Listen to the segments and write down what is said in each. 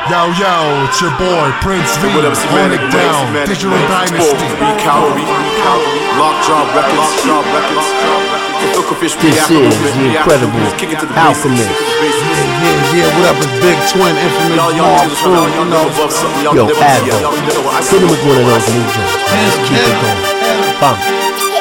Yo, it's your boy, Prince V, hold it down, Digital Dynasty. This is the incredible Alchemist. Yeah, what up, it's Big Twin, Infamous Mob Crew, you know. Yo, Advo, hit him with one of those new joints. Let's keep it going. Bam.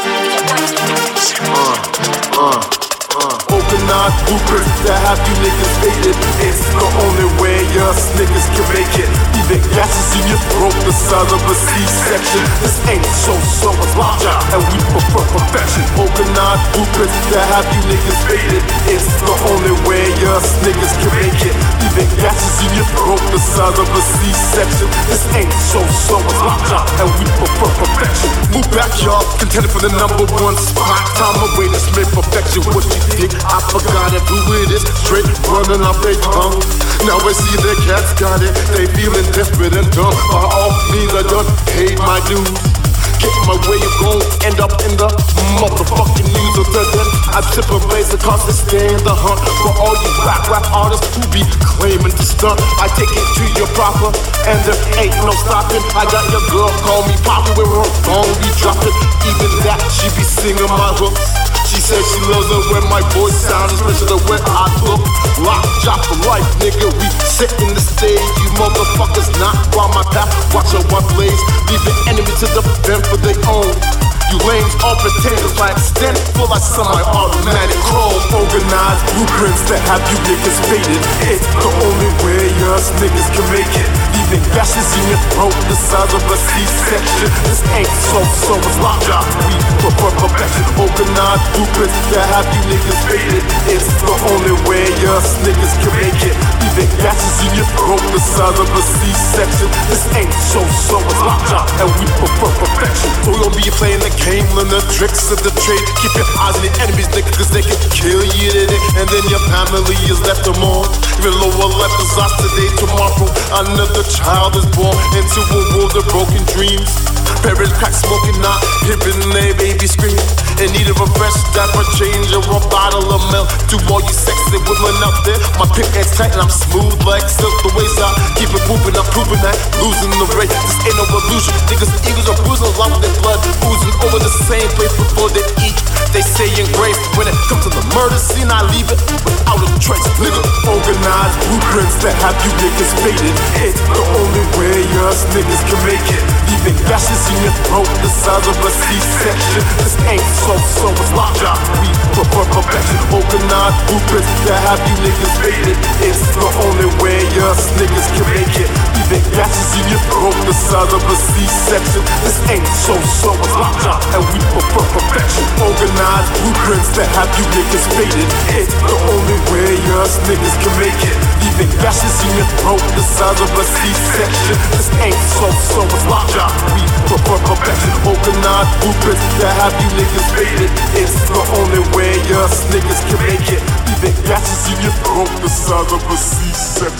Organized blueprints that have you niggas faded. It's the only way us niggas can make it. Even gases in your throat the size of a C-section. This ain't so it's larger, and we prefer perfection. Organized blueprints that have you niggas faded. It's the only way us niggas can make it. Even gases in your throat the size of a C-section. This ain't so it's larger, and we prefer perfection. Move back, y'all, contending for the #1 spot. Time away, this made perfection. What you think? I forgot it, who it is, straight running off their tongue. Now I see the cats got it, they feeling desperate and dumb. By all means I done paid my dues. Get my way of going, end up in the motherfucking news of the death. I tip a blazer cause they stay in the hunt. For all you rap artists who be claiming to stunt, I take it to your proper, and there ain't no stopping. I got your girl call me Poppy, where her phone be dropping. Even that, she be singing my hooks. She says she loves it when my voice sounds, especially the way I look. Lockjaw for life, nigga, we sit in the stage. You motherfuckers not while my path, watch out what blaze. Leave the enemy to defend for their own. You lames all pretenders like stand full like semi-automatic chrome. Organized blueprints that have you niggas faded. It's the only way us niggas can make it. Leaving gashes in your throat the size of a C-section. This ain't so it's larger, we prefer perfection. Organized blueprints that have you niggas faded. It's the only way us niggas can make it. Leaving gashes in your throat the size of a C-section. This ain't so it's larger, and we prefer perfection. So we gon' be playing the game, learn the tricks of the trade. Keep your eyes on the enemies, nigga, cause they can kill you today, and then your family is left alone. Even lower left is lost today, tomorrow another child is born into a world of broken dreams. Parents crack smoking, not hearing their baby scream. In need of a fresh diaper change or a bottle of milk. To all you sexy women out there, my pimp is tight and I'm smooth like silk. The ways I keep it moving, I'm proving that losing the race. This ain't no illusion. Niggas, eagles are bruising along with their blood, oozing over the same place before they eat. They say in grace, when it comes to the murder scene, I leave it without a trace. Nigga, organized blueprints that have you niggas faded. It's the only way us niggas can make it. Leaving gashes in your throat the size of a C-section. This ain't so it's larger, we prefer perfection. Organized blueprints that have you niggas faded. It's the only way us niggas can make it. Leaving gashes in your throat the size of a C-section. This ain't so it's larger, and we prefer perfection. Organized blueprints that have you niggas faded. It's the only way us niggas can make it. Leaving gashes in your throat the size of a C-section. This ain't so it's larger, we prefer perfection. Organized blueprints that have you niggas faded. It's the only way us niggas can make it. Leaving gashes in your throat the size of a C-section.